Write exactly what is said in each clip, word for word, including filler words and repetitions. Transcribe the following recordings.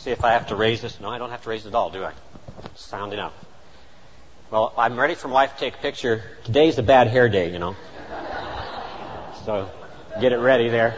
see if I have to raise this. No, I don't have to raise it at all, do I? Sound enough. Well, I'm ready for my wife to take a picture. Today's a bad hair day, you know. So get it ready there.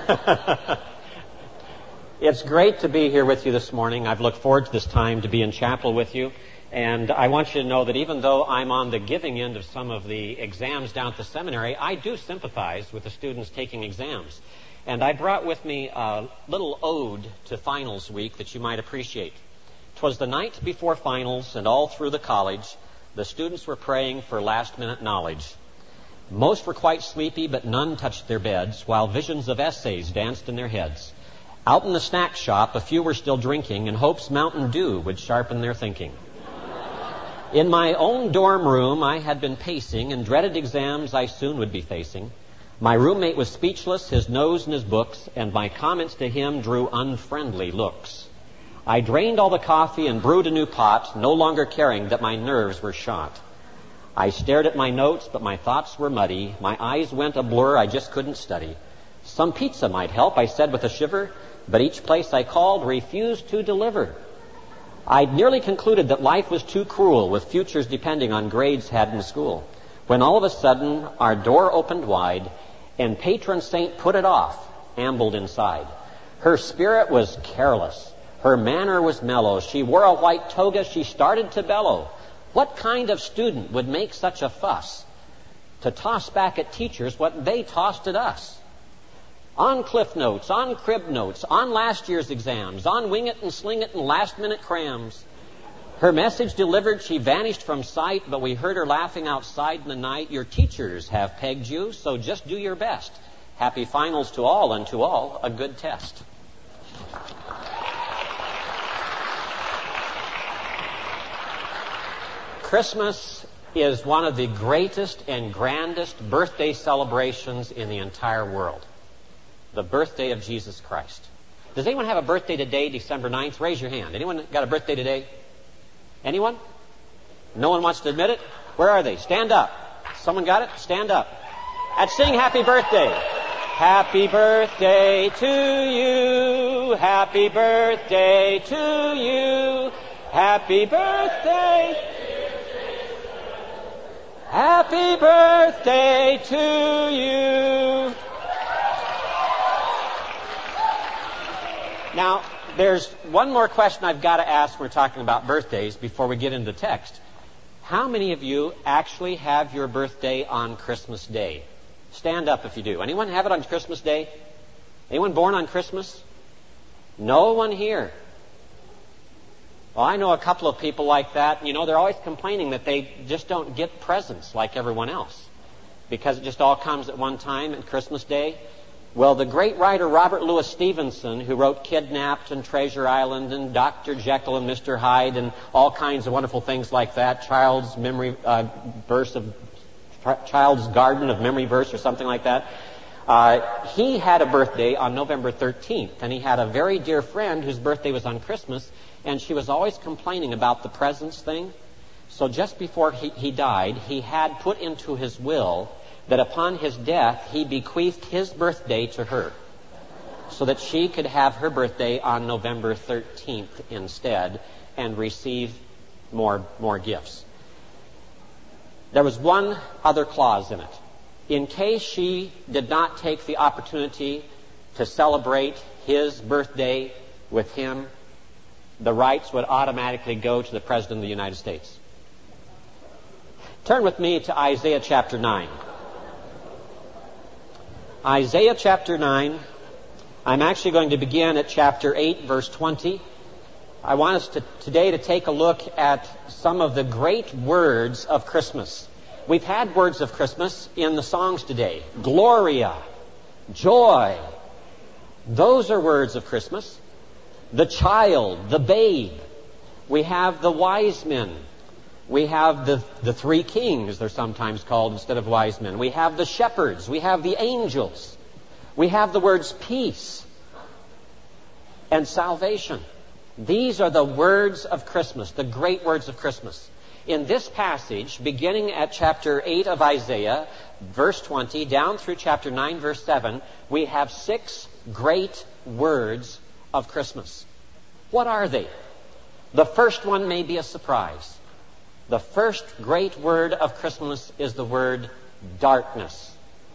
It's great to be here with you this morning. I've looked forward to this time to be in chapel with you. And I want you to know that even though I'm on the giving end of some of the exams down at the seminary, I do sympathize with the students taking exams. And I brought with me a little ode to finals week that you might appreciate. 'Twas the night before finals, and all through the college, the students were praying for last-minute knowledge. Most were quite sleepy, but none touched their beds, while visions of essays danced in their heads. Out in the snack shop, a few were still drinking, in hopes Mountain Dew would sharpen their thinking. In my own dorm room, I had been pacing, and dreaded exams I soon would be facing. My roommate was speechless, his nose in his books, and my comments to him drew unfriendly looks. I drained all the coffee and brewed a new pot, no longer caring that my nerves were shot. I stared at my notes, but my thoughts were muddy. My eyes went a blur, I just couldn't study. Some pizza might help, I said with a shiver, but each place I called refused to deliver. I'd nearly concluded that life was too cruel, with futures depending on grades had in school, when all of a sudden our door opened wide, and patron saint put it off, ambled inside. Her spirit was careless. Her manner was mellow. She wore a white toga. She started to bellow. What kind of student would make such a fuss to toss back at teachers what they tossed at us? On cliff notes, on crib notes, on last year's exams, on wing it and sling it and last-minute crams. Her message delivered, she vanished from sight, but we heard her laughing outside in the night. Your teachers have pegged you, so just do your best. Happy finals to all, and to all, a good test. Christmas is one of the greatest and grandest birthday celebrations in the entire world. The birthday of Jesus Christ. Does anyone have a birthday today, December ninth? Raise your hand. Anyone got a birthday today? Anyone? No one wants to admit it? Where are they? Stand up. Someone got it? Stand up. And sing happy birthday. Happy birthday to you. Happy birthday to you. Happy birthday. Happy birthday to you. Now, there's one more question I've got to ask when we're talking about birthdays before we get into the text. How many of you actually have your birthday on Christmas Day? Stand up if you do. Anyone have it on Christmas Day? Anyone born on Christmas? No one here. Well, I know a couple of people like that. You know, they're always complaining that they just don't get presents like everyone else because it just all comes at one time at Christmas Day. Well, the great writer Robert Louis Stevenson, who wrote Kidnapped and Treasure Island and Doctor Jekyll and Mister Hyde and all kinds of wonderful things like that, Child's Memory uh, Verse of Child's Garden of Memory Verse or something like that. Uh, he had a birthday on November thirteenth, and he had a very dear friend whose birthday was on Christmas, and she was always complaining about the presents thing. So just before he, he died, he had put into his will that upon his death, he bequeathed his birthday to her so that she could have her birthday on November thirteenth instead and receive more, more gifts. There was one other clause in it. In case she did not take the opportunity to celebrate his birthday with him, the rights would automatically go to the President of the United States. Turn with me to Isaiah chapter nine. Isaiah chapter nine. I'm actually going to begin at chapter eight, verse twenty. I want us to, today to take a look at some of the great words of Christmas. We've had words of Christmas in the songs today. Gloria, joy. Those are words of Christmas. The child, the babe. We have the wise men. We have the, the three kings, they're sometimes called instead of wise men. We have the shepherds. We have the angels. We have the words peace and salvation. These are the words of Christmas, the great words of Christmas. In this passage, beginning at chapter eight of Isaiah, verse twenty, down through chapter nine, verse seven, we have six great words of Christmas. What are they? The first one may be a surprise. The first great word of Christmas is the word darkness.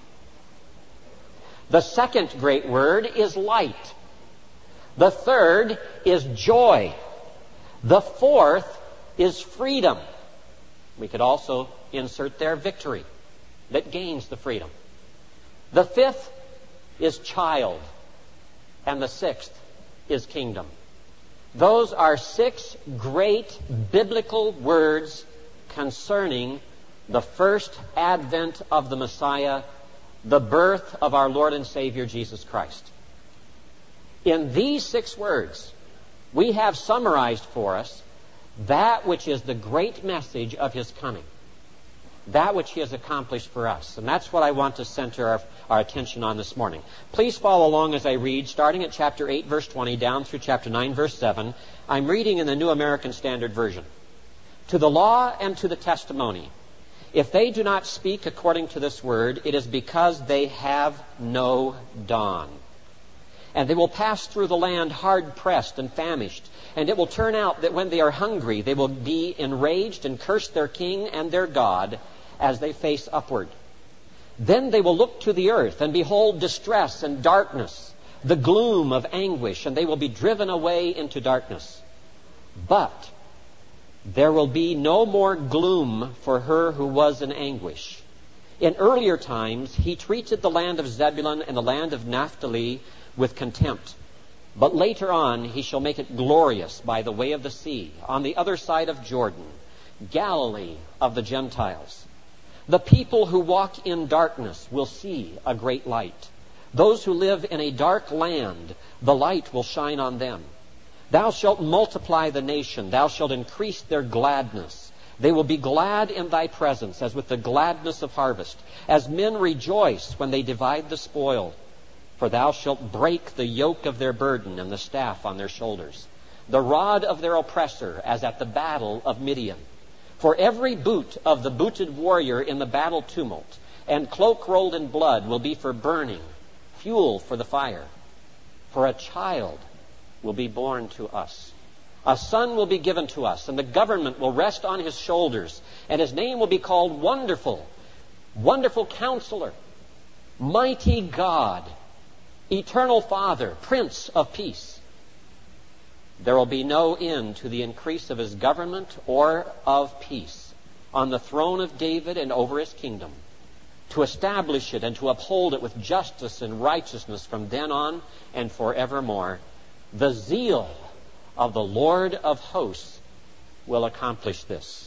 The second great word is light. The third is joy. The fourth is freedom. We could also insert there victory that gains the freedom. The fifth is child. And the sixth is kingdom. Those are six great biblical words concerning the first advent of the Messiah, the birth of our Lord and Savior Jesus Christ. In these six words, we have summarized for us that which is the great message of His coming, that which He has accomplished for us. And that's what I want to center our, our attention on this morning. Please follow along as I read, starting at chapter eight, verse twenty, down through chapter nine, verse seven. I'm reading in the New American Standard Version. To the law and to the testimony, if they do not speak according to this word, it is because they have no dawn. And they will pass through the land hard-pressed and famished. And it will turn out that when they are hungry, they will be enraged and curse their king and their God as they face upward. Then they will look to the earth and behold distress and darkness, the gloom of anguish, and they will be driven away into darkness. But there will be no more gloom for her who was in anguish. In earlier times, He treated the land of Zebulun and the land of Naphtali with contempt. But later on, He shall make it glorious by the way of the sea, on the other side of Jordan, Galilee of the Gentiles. The people who walk in darkness will see a great light. Those who live in a dark land, the light will shine on them. Thou shalt multiply the nation. Thou shalt increase their gladness. They will be glad in thy presence, as with the gladness of harvest, as men rejoice when they divide the spoil. For thou shalt break the yoke of their burden and the staff on their shoulders, the rod of their oppressor, as at the battle of Midian. For every boot of the booted warrior in the battle tumult, and cloak rolled in blood, will be for burning, fuel for the fire. For a child will be born to us. A son will be given to us, and the government will rest on His shoulders, and His name will be called Wonderful, Wonderful Counselor, Mighty God, Eternal Father, Prince of Peace. There will be no end to the increase of His government or of peace on the throne of David and over His kingdom, to establish it and to uphold it with justice and righteousness from then on and forevermore. The zeal of the Lord of hosts will accomplish this.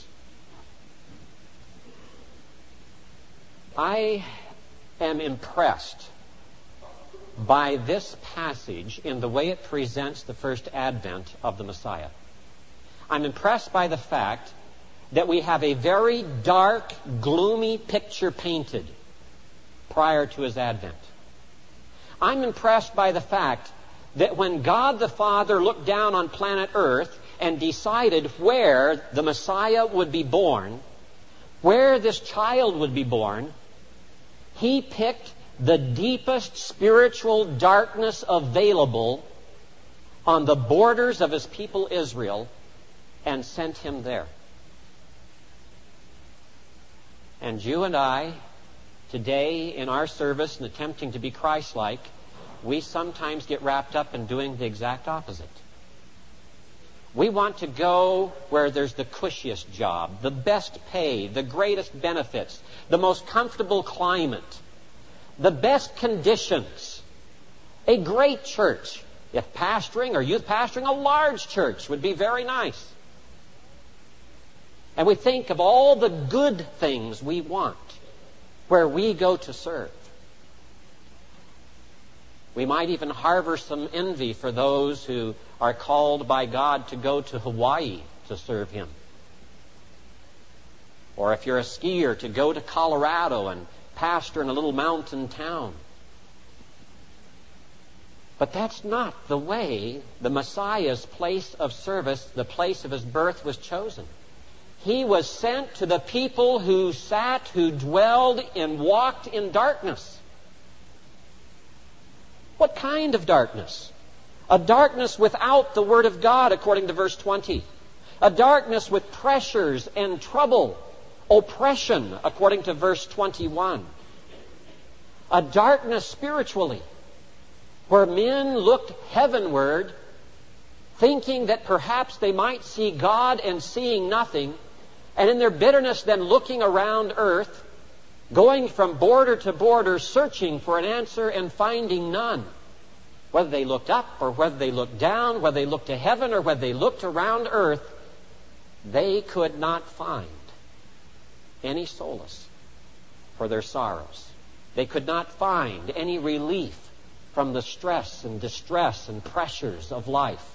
I am impressed by this passage in the way it presents the first advent of the Messiah. I'm impressed by the fact that we have a very dark, gloomy picture painted prior to His advent. I'm impressed by the fact that when God the Father looked down on planet Earth and decided where the Messiah would be born, where this child would be born, He picked the deepest spiritual darkness available on the borders of His people Israel and sent Him there. And you and I, today in our service and attempting to be Christ-like, we sometimes get wrapped up in doing the exact opposite. We want to go where there's the cushiest job, the best pay, the greatest benefits, the most comfortable climate, the best conditions, a great church. If pastoring or youth pastoring, a large church would be very nice. And we think of all the good things we want where we go to serve. We might even harbor some envy for those who are called by God to go to Hawaii to serve Him. Or if you're a skier, to go to Colorado and pastor in a little mountain town. But that's not the way the Messiah's place of service, the place of His birth, was chosen. He was sent to the people who sat, who dwelled and walked in darkness. What kind of darkness? A darkness without the Word of God, according to verse twenty. A darkness with pressures and trouble, oppression, according to verse twenty-one. A darkness spiritually, where men looked heavenward, thinking that perhaps they might see God and seeing nothing, and in their bitterness then looking around earth, going from border to border, searching for an answer and finding none. Whether they looked up or whether they looked down, whether they looked to heaven or whether they looked around earth, they could not find any solace for their sorrows. They could not find any relief from the stress and distress and pressures of life.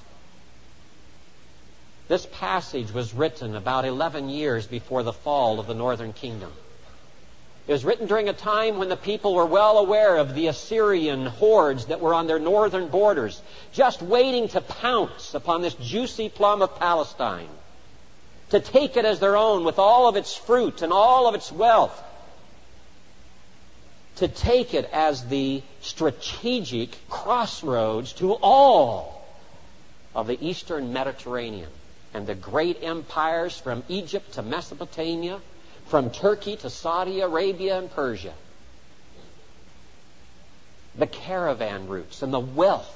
This passage was written about eleven years before the fall of the northern kingdom. It was written during a time when the people were well aware of the Assyrian hordes that were on their northern borders, just waiting to pounce upon this juicy plum of Palestine, to take it as their own with all of its fruit and all of its wealth, to take it as the strategic crossroads to all of the eastern Mediterranean and the great empires from Egypt to Mesopotamia, from Turkey to Saudi Arabia and Persia. The caravan routes and the wealth.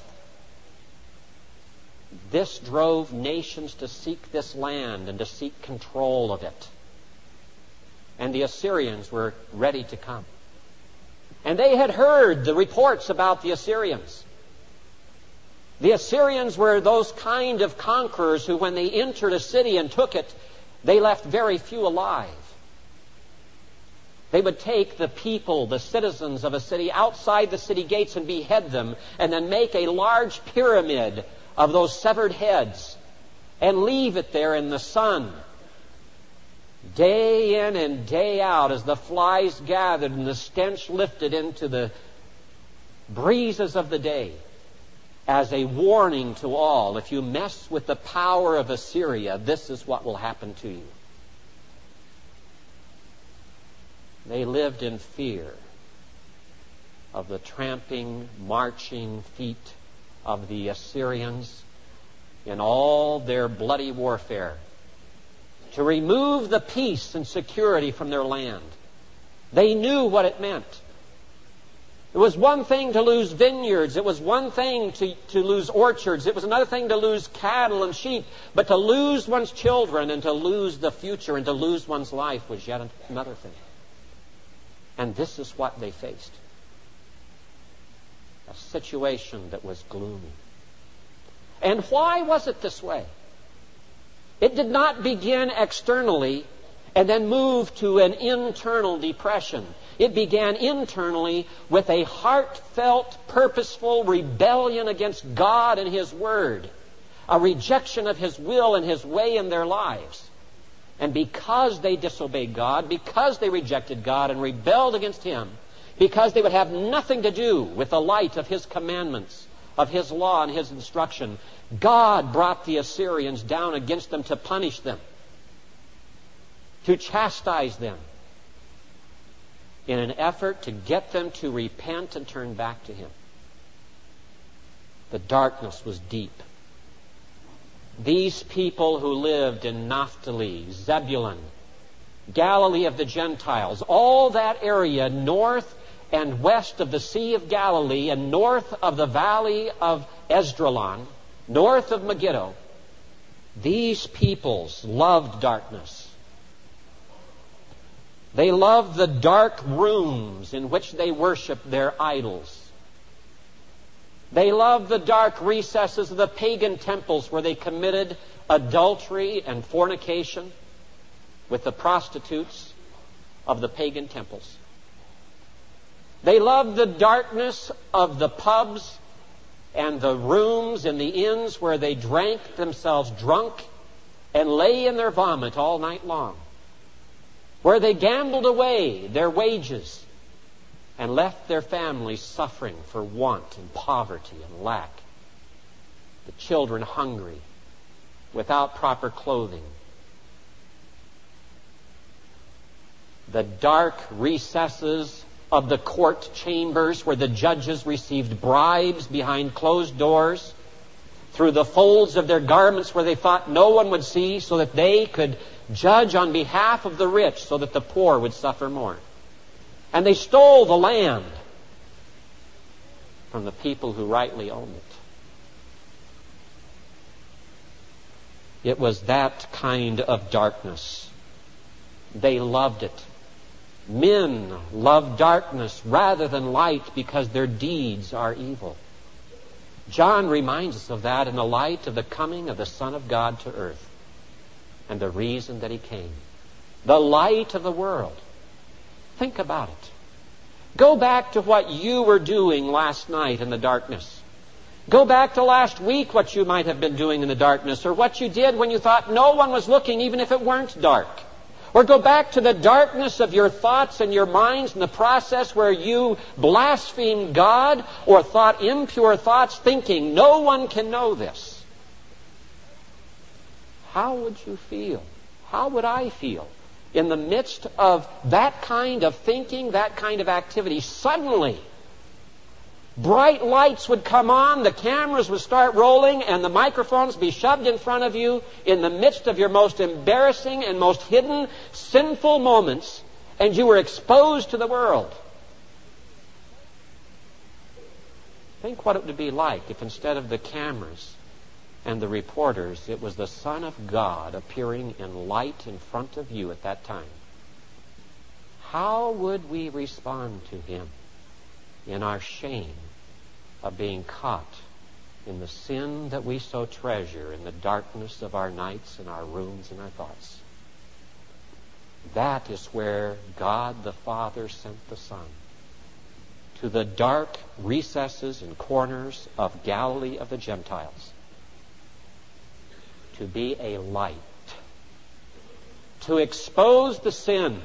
This drove nations to seek this land and to seek control of it. And the Assyrians were ready to come. And they had heard the reports about the Assyrians. The Assyrians were those kind of conquerors who, when they entered a city and took it, they left very few alive. They would take the people, the citizens of a city, outside the city gates and behead them, and then make a large pyramid of those severed heads and leave it there in the sun, day in and day out, as the flies gathered and the stench lifted into the breezes of the day, as a warning to all: if you mess with the power of Assyria, this is what will happen to you. They lived in fear of the tramping, marching feet of the Assyrians in all their bloody warfare to remove the peace and security from their land. They knew what it meant. It was one thing to lose vineyards. It was one thing to, to lose orchards. It was another thing to lose cattle and sheep. But to lose one's children and to lose the future and to lose one's life was yet another thing. And this is what they faced. A situation that was gloomy. And why was it this way? It did not begin externally and then move to an internal depression. It began internally with a heartfelt, purposeful rebellion against God and His Word. A rejection of His will and His way in their lives. And because they disobeyed God, because they rejected God and rebelled against Him, because they would have nothing to do with the light of His commandments, of His law and His instruction, God brought the Assyrians down against them to punish them, to chastise them, in an effort to get them to repent and turn back to Him. The darkness was deep. These people who lived in Naphtali, Zebulun, Galilee of the Gentiles, all that area north and west of the Sea of Galilee and north of the valley of Esdraelon, north of Megiddo, these peoples loved darkness. They loved the dark rooms in which they worshiped their idols. They loved the dark recesses of the pagan temples where they committed adultery and fornication with the prostitutes of the pagan temples. They loved the darkness of the pubs and the rooms in the inns where they drank themselves drunk and lay in their vomit all night long, where they gambled away their wages and left their families suffering for want and poverty and lack, the children hungry, without proper clothing. The dark recesses of the court chambers where the judges received bribes behind closed doors through the folds of their garments where they thought no one would see, so that they could judge on behalf of the rich, so that the poor would suffer more. And they stole the land from the people who rightly owned it. It was that kind of darkness. They loved it. Men love darkness rather than light because their deeds are evil. John reminds us of that in the light of the coming of the Son of God to earth and the reason that He came. The light of the world. Think about it. Go back to what you were doing last night in the darkness. Go back to last week, what you might have been doing in the darkness, or what you did when you thought no one was looking, even if it weren't dark. Or go back to the darkness of your thoughts and your minds in the process where you blasphemed God or thought impure thoughts, thinking no one can know this. How would you feel? How would I feel in the midst of that kind of thinking, that kind of activity? Suddenly, bright lights would come on, the cameras would start rolling, and the microphones be shoved in front of you in the midst of your most embarrassing and most hidden, sinful moments, and you were exposed to the world. Think what it would be like if instead of the cameras and the reporters, it was the Son of God appearing in light in front of you at that time. How would we respond to Him in our shame of being caught in the sin that we so treasure in the darkness of our nights and our rooms and our thoughts? That is where God the Father sent the Son, to the dark recesses and corners of Galilee of the Gentiles, to be a light, to expose the sin,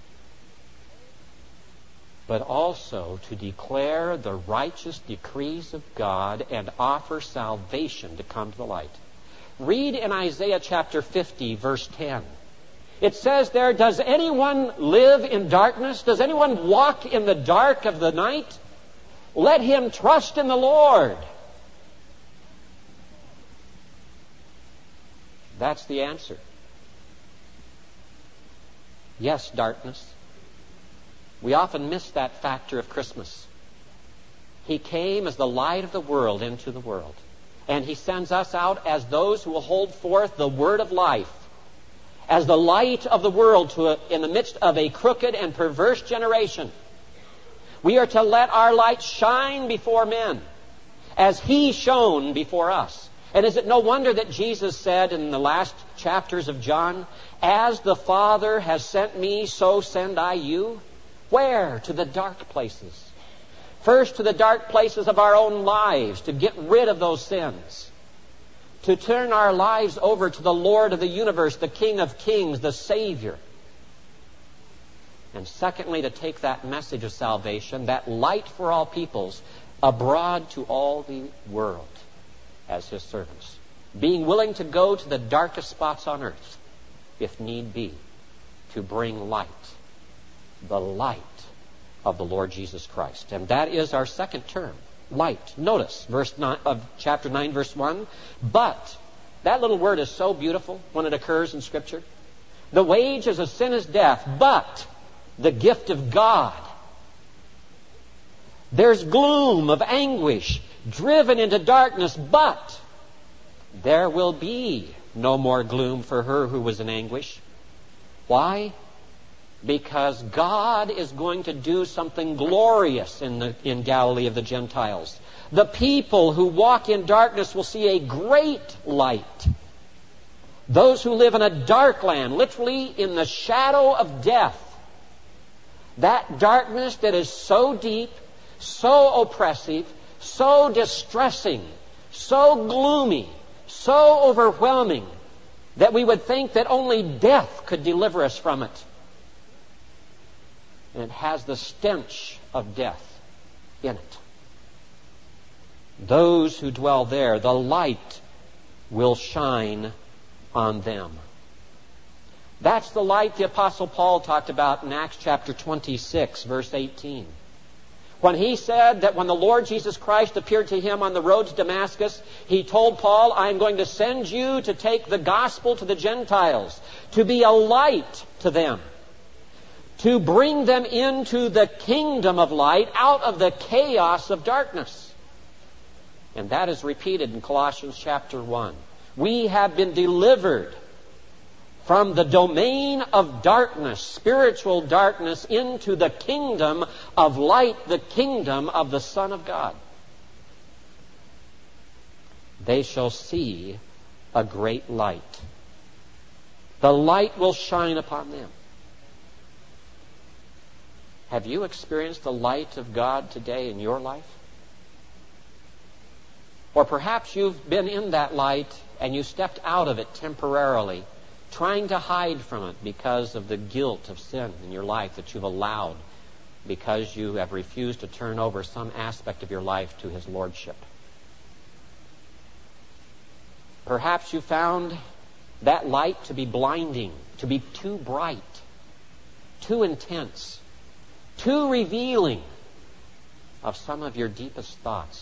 but also to declare the righteous decrees of God and offer salvation to come to the light. Read in Isaiah chapter fifty, verse ten. It says there, does anyone live in darkness? Does anyone walk in the dark of the night? Let him trust in the Lord. That's the answer. Yes, darkness. We often miss that factor of Christmas. He came as the light of the world into the world. And He sends us out as those who will hold forth the word of life, as the light of the world to a, in the midst of a crooked and perverse generation. We are to let our light shine before men as He shone before us. And is it no wonder that Jesus said in the last chapters of John, as the Father has sent me, so send I you? Where? To the dark places. First, to the dark places of our own lives, to get rid of those sins. To turn our lives over to the Lord of the universe, the King of kings, the Savior. And secondly, to take that message of salvation, that light for all peoples, abroad to all the world as His servants. Being willing to go to the darkest spots on earth, if need be, to bring light. The light of the Lord Jesus Christ. And that is our second term, light. Notice verse nine of chapter nine, verse one. But that little word is so beautiful when it occurs in Scripture. The wages of sin is death, but the gift of God. There's gloom of anguish, driven into darkness, but there will be no more gloom for her who was in anguish. Why? Because God is going to do something glorious in the in Galilee of the Gentiles. The people who walk in darkness will see a great light. Those who live in a dark land, literally in the shadow of death, that darkness that is so deep, so oppressive, so distressing, so gloomy, so overwhelming, that we would think that only death could deliver us from it. And it has the stench of death in it. Those who dwell there, the light will shine on them. That's the light the Apostle Paul talked about in Acts chapter twenty-six, verse eighteen. When he said that when the Lord Jesus Christ appeared to him on the road to Damascus, he told Paul, I am going to send you to take the gospel to the Gentiles, to be a light to them, to bring them into the kingdom of light, out of the chaos of darkness. And that is repeated in Colossians chapter one. We have been delivered from the domain of darkness, spiritual darkness, into the kingdom of light, the kingdom of the Son of God. They shall see a great light. The light will shine upon them. Have you experienced the light of God today in your life? Or perhaps you've been in that light and you stepped out of it temporarily, trying to hide from it because of the guilt of sin in your life that you've allowed because you have refused to turn over some aspect of your life to His Lordship. Perhaps you found that light to be blinding, to be too bright, too intense, too revealing of some of your deepest thoughts.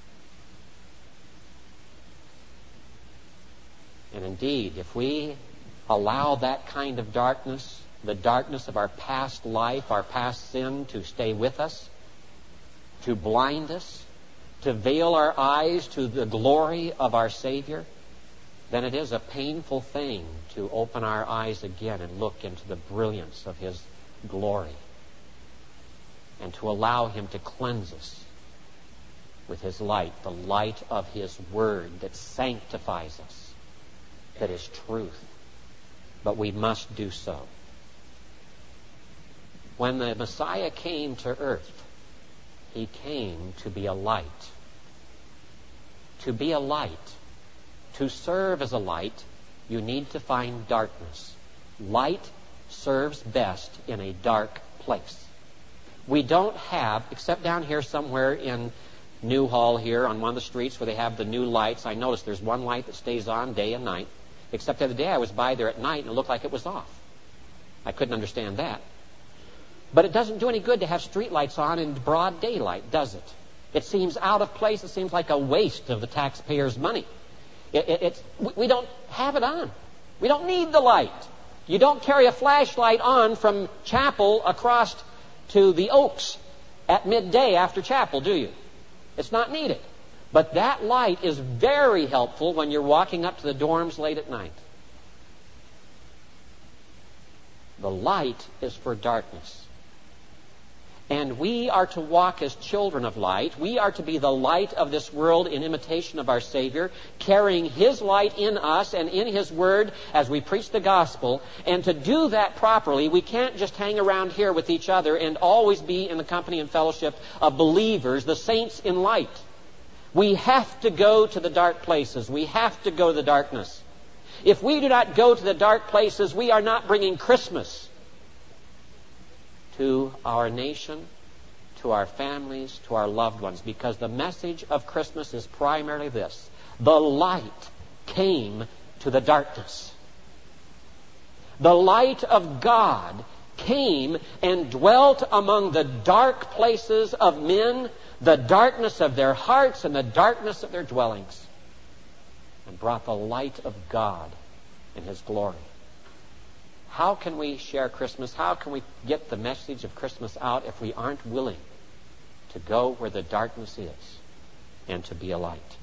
And indeed, if we allow that kind of darkness, the darkness of our past life, our past sin, to stay with us, to blind us, to veil our eyes to the glory of our Savior, then it is a painful thing to open our eyes again and look into the brilliance of His glory, and to allow Him to cleanse us with His light, the light of His Word that sanctifies us, that is truth. But we must do so. When the Messiah came to earth, He came to be a light. To be a light, to serve as a light, you need to find darkness. Light serves best in a dark place. We don't have, except down here somewhere in Newhall here on one of the streets where they have the new lights. I noticed there's one light that stays on day and night. Except the other day I was by there at night and it looked like it was off. I couldn't understand that. But it doesn't do any good to have street lights on in broad daylight, does it? It seems out of place. It seems like a waste of the taxpayers' money. It, it, it's, we don't have it on. We don't need the light. You don't carry a flashlight on from chapel across to the Oaks at midday after chapel, do you? It's not needed. But that light is very helpful when you're walking up to the dorms late at night. The light is for darkness. And we are to walk as children of light. We are to be the light of this world in imitation of our Savior, carrying His light in us and in His Word as we preach the gospel. And to do that properly, we can't just hang around here with each other and always be in the company and fellowship of believers, the saints in light. We have to go to the dark places. We have to go to the darkness. If we do not go to the dark places, we are not bringing Christmas to our nation, to our families, to our loved ones. Because the message of Christmas is primarily this: the light came to the darkness. The light of God came and dwelt among the dark places of men, the darkness of their hearts and the darkness of their dwellings, and brought the light of God and His glory. How can we share Christmas? How can we get the message of Christmas out if we aren't willing to go where the darkness is and to be a light?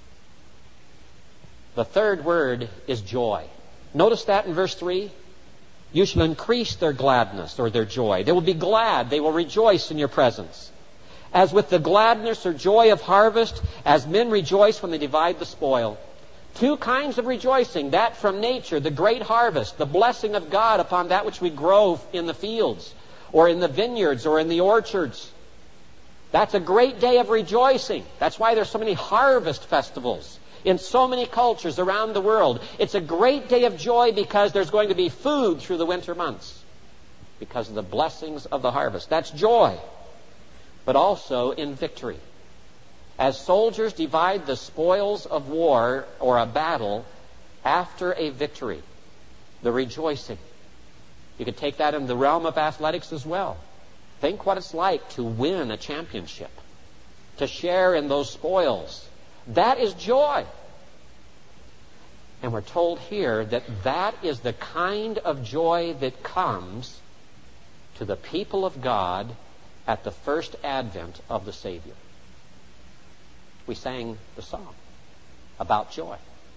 The third word is joy. Notice that in verse three. You shall increase their gladness, or their joy. They will be glad. They will rejoice in your presence. As with the gladness or joy of harvest, as men rejoice when they divide the spoil. Two kinds of rejoicing. That from nature, the great harvest, the blessing of God upon that which we grow in the fields, or in the vineyards, or in the orchards. That's a great day of rejoicing. That's why there's so many harvest festivals in so many cultures around the world. It's a great day of joy because there's going to be food through the winter months because of the blessings of the harvest. That's joy. But also in victory. As soldiers divide the spoils of war or a battle after a victory, the rejoicing. You could take that in the realm of athletics as well. Think what it's like to win a championship, to share in those spoils. That is joy. And we're told here that that is the kind of joy that comes to the people of God at the first advent of the Savior. We sang the song about joy.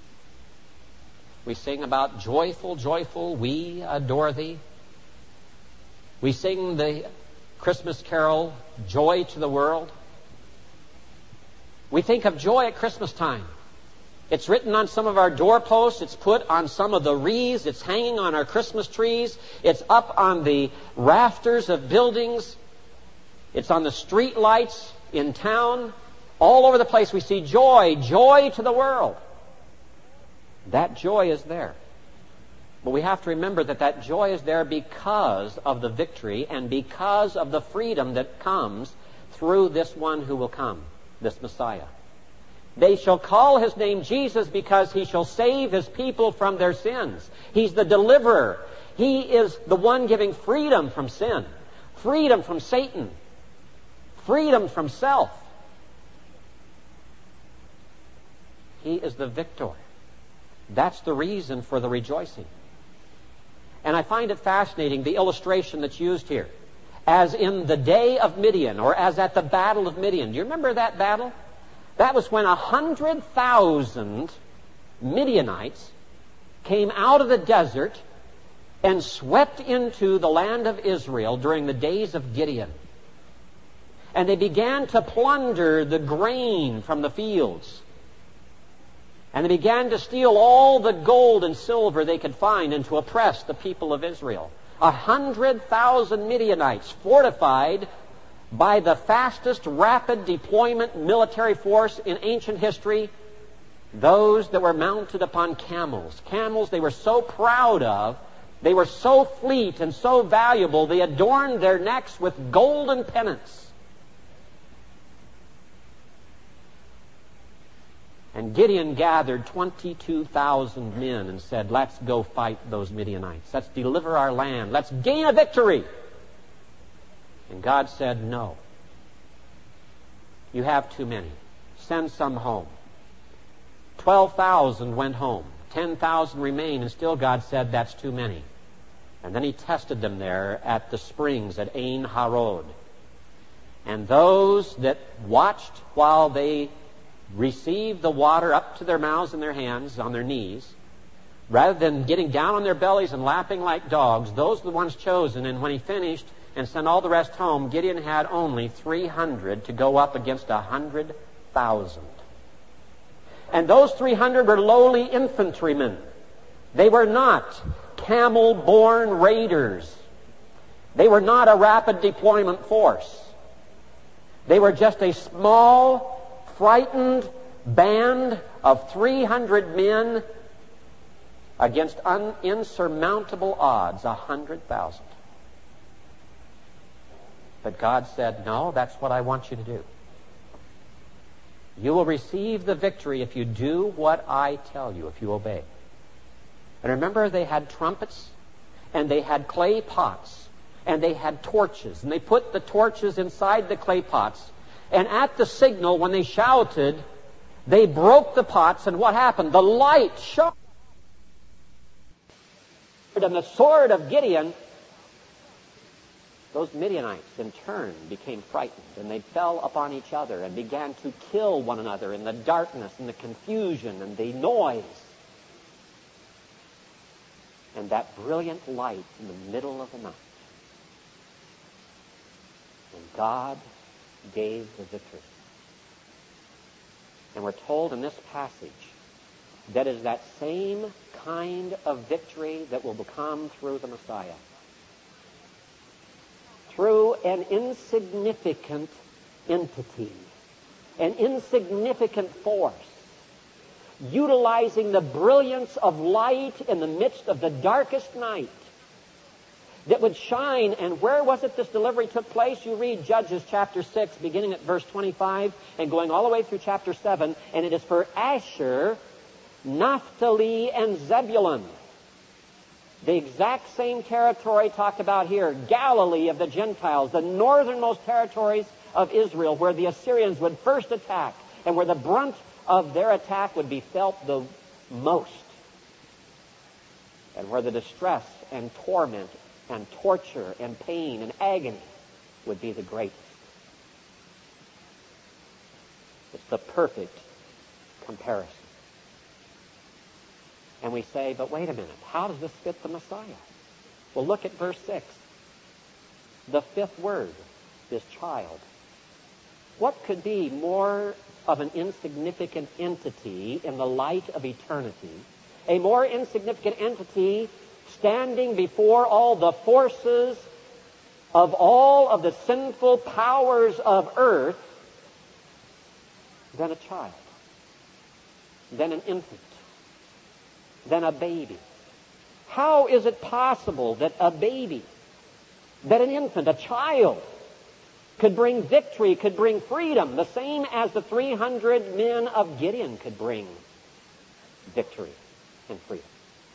We sing about joyful, joyful, we adore thee. We sing the Christmas carol, Joy to the World. We think of joy at Christmas time. It's written on some of our doorposts. It's put on some of the wreaths. It's hanging on our Christmas trees. It's up on the rafters of buildings. It's on the street lights in town. All over the place we see joy, joy to the world. That joy is there. But we have to remember that that joy is there because of the victory and because of the freedom that comes through this one who will come, this Messiah. They shall call his name Jesus because he shall save his people from their sins. He's the deliverer. He is the one giving freedom from sin, freedom from Satan, freedom from self. He is the victor. That's the reason for the rejoicing. And I find it fascinating, the illustration that's used here. As in the day of Midian, or as at the battle of Midian. Do you remember that battle? That was when a hundred thousand Midianites came out of the desert and swept into the land of Israel during the days of Gideon. And they began to plunder the grain from the fields. And they began to steal all the gold and silver they could find and to oppress the people of Israel. A hundred thousand Midianites, fortified by the fastest rapid deployment military force in ancient history, those that were mounted upon camels. Camels they were so proud of, they were so fleet and so valuable, they adorned their necks with golden pennants. And Gideon gathered twenty-two thousand men and said, let's go fight those Midianites. Let's deliver our land. Let's gain a victory. And God said, no. You have too many. Send some home. Twelve thousand went home. Ten thousand remained, and still God said, that's too many. And then he tested them there at the springs at Ain Harod. And those that watched while they received the water up to their mouths and their hands on their knees, rather than getting down on their bellies and lapping like dogs, those are the ones chosen. And when he finished and sent all the rest home, Gideon had only three hundred to go up against a hundred thousand. And those three hundred were lowly infantrymen. They were not camel-born raiders. They were not a rapid deployment force. They were just a small, frightened band of three hundred men against un- insurmountable odds, a hundred thousand. But God said, no, that's what I want you to do. You will receive the victory if you do what I tell you, if you obey. And remember, they had trumpets, and they had clay pots, and they had torches, and they put the torches inside the clay pots. And at the signal, when they shouted, they broke the pots, and what happened? The light shone. And the sword of Gideon, those Midianites in turn became frightened, and they fell upon each other and began to kill one another in the darkness and the confusion and the noise. And that brilliant light in the middle of the night. And God gave the victory. And we're told in this passage that is that same kind of victory that will come through the Messiah. Through an insignificant entity, an insignificant force, utilizing the brilliance of light in the midst of the darkest night, that would shine. And where was it this delivery took place? You read Judges chapter six, beginning at verse twenty-five, and going all the way through chapter seven, and it is for Asher, Naphtali, and Zebulun. The exact same territory talked about here, Galilee of the Gentiles, the northernmost territories of Israel, where the Assyrians would first attack and where the brunt of their attack would be felt the most, and where the distress and torment and torture and pain and agony would be the greatest. It's the perfect comparison. And we say, but wait a minute, how does this fit the Messiah? Well, look at verse six. The fifth word is child. What could be more of an insignificant entity in the light of eternity, a more insignificant entity standing before all the forces of all of the sinful powers of earth than a child, than an infant, than a baby? How is it possible that a baby, that an infant, a child, could bring victory, could bring freedom, the same as the three hundred men of Gideon could bring victory and freedom?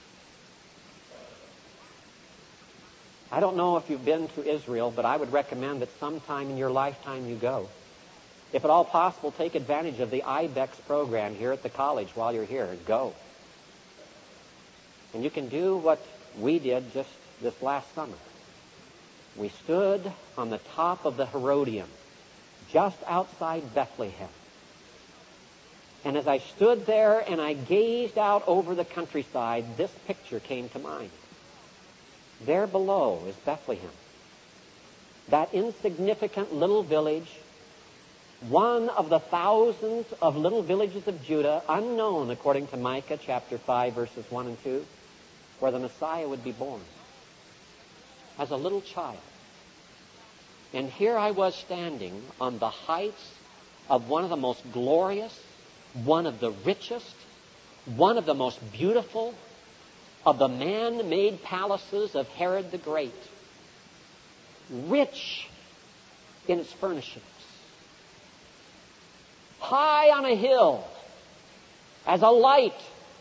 I don't know if you've been to Israel, but I would recommend that sometime in your lifetime you go. If at all possible, take advantage of the I BEX program here at the college while you're here. Go. And you can do what we did just this last summer. We stood on the top of the Herodium, just outside Bethlehem. And as I stood there and I gazed out over the countryside, this picture came to mind. There below is Bethlehem, that insignificant little village, one of the thousands of little villages of Judah, unknown according to Micah chapter five, verses one and two, where the Messiah would be born as a little child. And here I was standing on the heights of one of the most glorious, one of the richest, one of the most beautiful of the man-made palaces of Herod the Great, rich in its furnishings, high on a hill, as a light,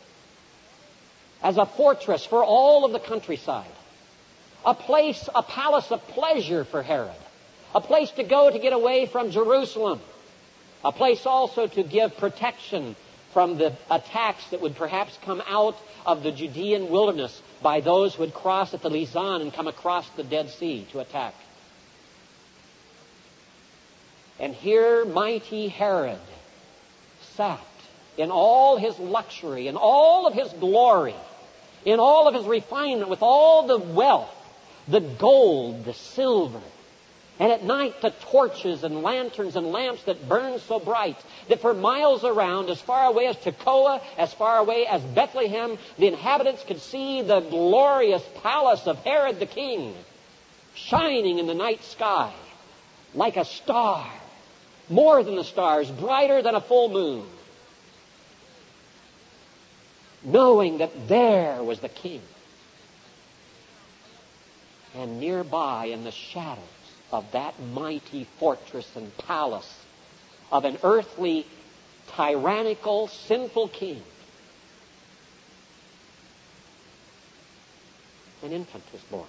as a fortress for all of the countryside, a place, a palace of pleasure for Herod, a place to go to get away from Jerusalem, a place also to give protection from the attacks that would perhaps come out of the Judean wilderness by those who would cross at the Lizan and come across the Dead Sea to attack. And here mighty Herod sat in all his luxury, in all of his glory, in all of his refinement, with all the wealth, the gold, the silver, and at night the torches and lanterns and lamps that burned so bright that for miles around, as far away as Tekoa, as far away as Bethlehem, the inhabitants could see the glorious palace of Herod the king shining in the night sky like a star, more than the stars, brighter than a full moon, knowing that there was the king. And nearby in the shadows of that mighty fortress and palace of an earthly, tyrannical, sinful king, an infant was born.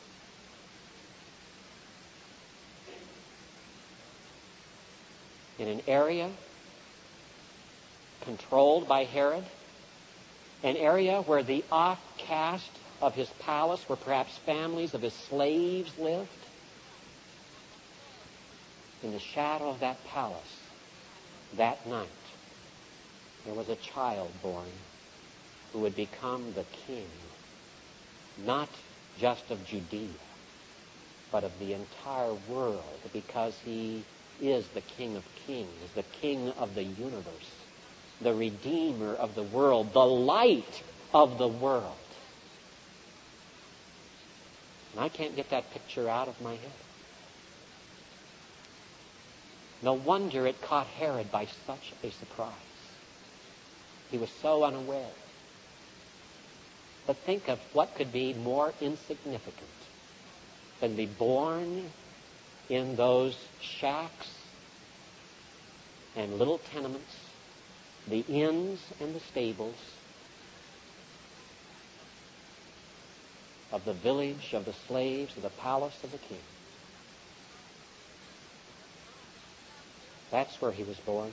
In an area controlled by Herod, an area where the outcast of his palace, where perhaps families of his slaves lived. In the shadow of that palace, that night, there was a child born who would become the king, not just of Judea, but of the entire world, because he is the King of Kings, the King of the universe, the Redeemer of the world, the light of the world. And I can't get that picture out of my head. No wonder it caught Herod by such a surprise. He was so unaware. But think of what could be more insignificant than be born in those shacks and little tenements, the inns and the stables, of the village of the slaves of the palace of the king. That's where he was born.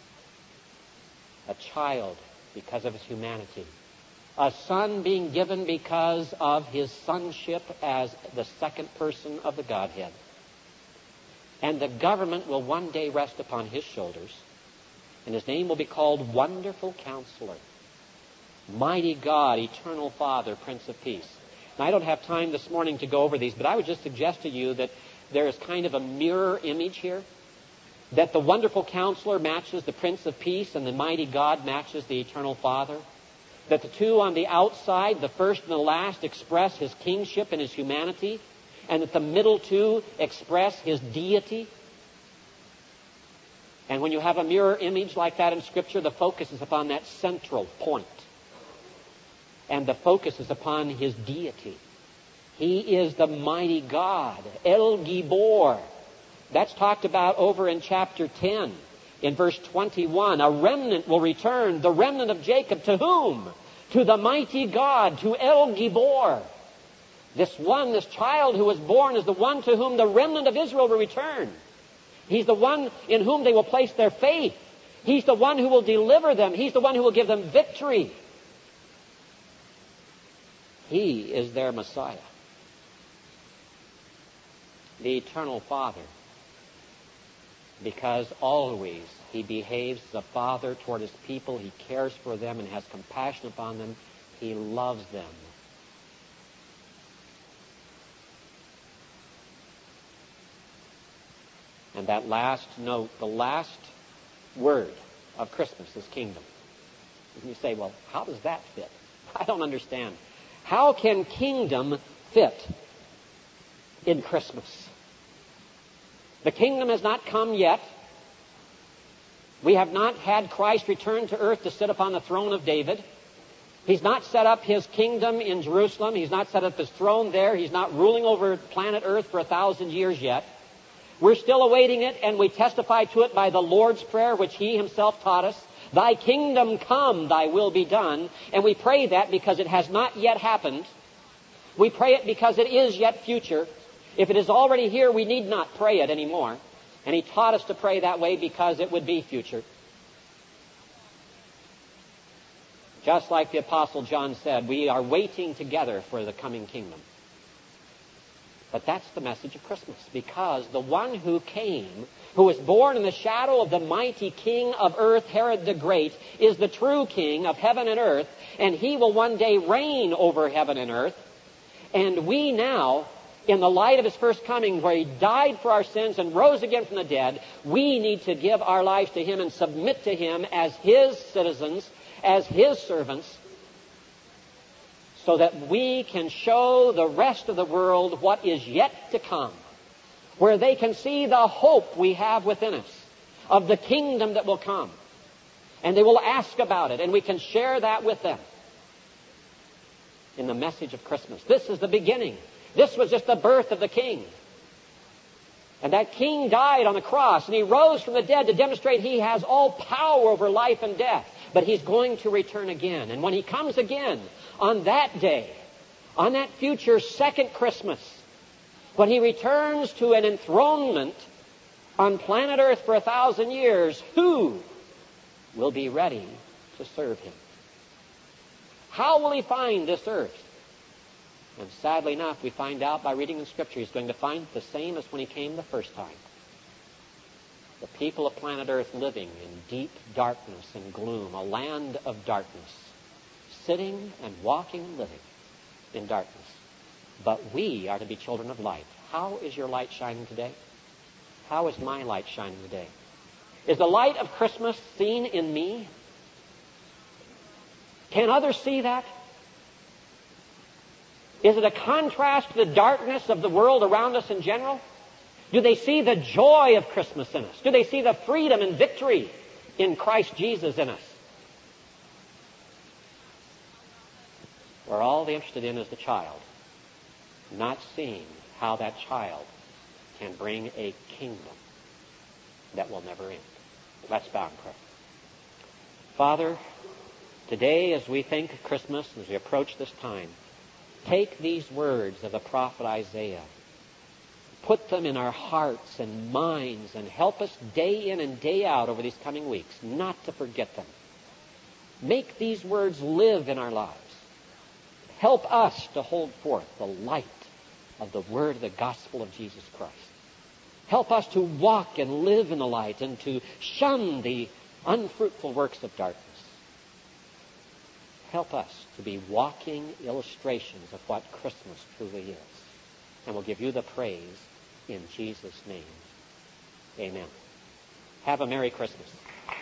A child because of his humanity. A son being given because of his sonship as the second person of the Godhead. And the government will one day rest upon his shoulders. And his name will be called Wonderful Counselor, Mighty God, Eternal Father, Prince of Peace. Now, I don't have time this morning to go over these, but I would just suggest to you that there is kind of a mirror image here. That the Wonderful Counselor matches the Prince of Peace and the Mighty God matches the Eternal Father. That the two on the outside, the first and the last, express his kingship and his humanity. And that the middle two express his deity. And when you have a mirror image like that in Scripture, the focus is upon that central point. And the focus is upon his deity. He is the mighty God, El Gibor. That's talked about over in chapter ten, in verse twenty-one. A remnant will return, the remnant of Jacob. To whom? To the mighty God, to El Gibor. This one, this child who was born is the one to whom the remnant of Israel will return. He's the one in whom they will place their faith. He's the one who will deliver them. He's the one who will give them victory. He is their Messiah. The Eternal Father. Because always he behaves as a father toward his people. He cares for them and has compassion upon them. He loves them. And that last note, the last word of Christmas is kingdom. And you say, well, how does that fit? I don't understand. How can kingdom fit in Christmas? The kingdom has not come yet. We have not had Christ return to earth to sit upon the throne of David. He's not set up his kingdom in Jerusalem. He's not set up his throne there. He's not ruling over planet earth for a thousand years yet. We're still awaiting it, and we testify to it by the Lord's Prayer, which he himself taught us. Thy kingdom come, thy will be done. And we pray that because it has not yet happened. We pray it because it is yet future. If it is already here, we need not pray it anymore. And he taught us to pray that way because it would be future. Just like the Apostle John said, we are waiting together for the coming kingdom. But that's the message of Christmas, because the one who came, who was born in the shadow of the mighty king of earth, Herod the Great, is the true king of heaven and earth, and he will one day reign over heaven and earth. And we now, in the light of his first coming, where he died for our sins and rose again from the dead, we need to give our lives to him and submit to him as his citizens, as his servants, so that we can show the rest of the world what is yet to come, where they can see the hope we have within us of the kingdom that will come. And they will ask about it, and we can share that with them in the message of Christmas. This is the beginning. This was just the birth of the king. And that king died on the cross, and he rose from the dead to demonstrate he has all power over life and death. But he's going to return again. And when he comes again, on that day, on that future second Christmas, when he returns to an enthronement on planet Earth for a thousand years, who will be ready to serve him? How will he find this earth? And sadly enough, we find out by reading in Scripture, he's going to find the same as when he came the first time. The people of planet Earth living in deep darkness and gloom, a land of darkness, sitting and walking and living in darkness. But we are to be children of light. How is your light shining today? How is my light shining today? Is the light of Christmas seen in me? Can others see that? Is it a contrast to the darkness of the world around us in general? Do they see the joy of Christmas in us? Do they see the freedom and victory in Christ Jesus in us? Where all they're interested in is the child, not seeing how that child can bring a kingdom that will never end. Let's bow in prayer. Father, today as we think of Christmas, as we approach this time, Take these words of the prophet Isaiah, put them in our hearts and minds, and help us day in and day out over these coming weeks not to forget them. Make these words live in our lives. Help us to hold forth the light of the word of the gospel of Jesus Christ. Help us to walk and live in the light and to shun the unfruitful works of darkness. Help us to be walking illustrations of what Christmas truly is. And we'll give you the praise in Jesus' name. Amen. Have a Merry Christmas.